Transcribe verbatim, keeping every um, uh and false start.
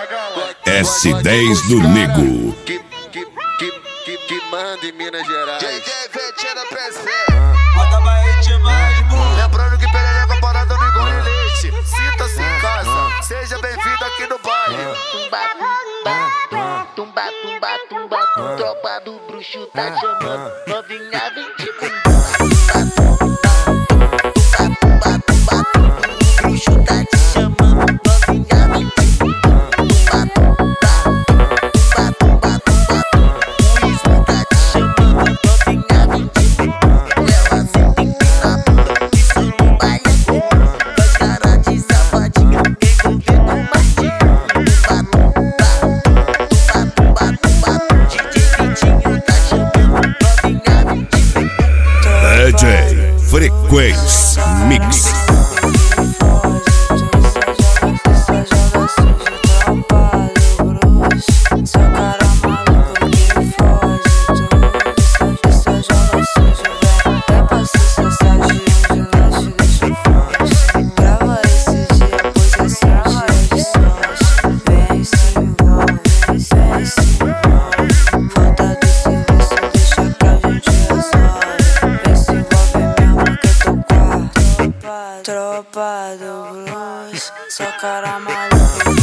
S dez do Nego. Que, que, que, que, que manda em Minas Gerais. J J Vetinha da P C. Bota Bahia demais, burro. Lembrando que perereca parada no igual e leite. Sinta-se em casa, seja bem-vindo aqui no baile. Tumba, tumba, tumba, tumba, tumba, tumba. Tropa do bruxo tá chamando. Novinha vem de tumba, tumba, tumba, tumba, tumba. O bruxo tá te chamando. Novinha vem de tumba, tumba, tumba, tumba, tumba. O Ismo tá te chamando. Novinha vem de tumba. Ela senta em na bunda. Isso no baile é comum. Faz cara de safadinha. Envolver com martinho. D J Frequência Mix. Tropa do blues, só cara maluco.